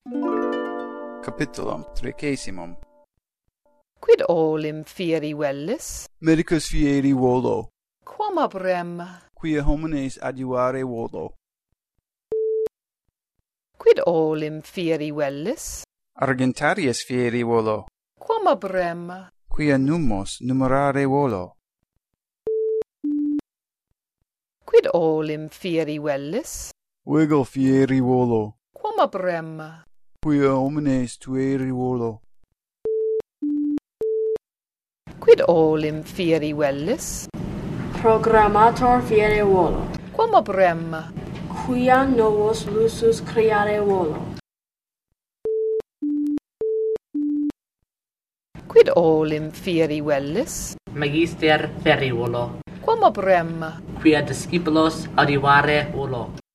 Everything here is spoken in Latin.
Capitulum 30. Quid olim fieri velis? Medicus fieri volo, Quam abrem? quia homines adiuare volo. Quid olim fieri velis? Argentarius fieri volo, Quam abrem? quia numos numerare volo. Quid olim fieri velis? Vigil fieri volo, Quam abrem? quia homines tueri volo. Quid olim fieri velis? Programmator fiere volo, Quam abrem? quia novos lusus creare volo. Quid olim fieri velis? Magister ferri volo, Quam abrem? quia discipulos adiuare volo.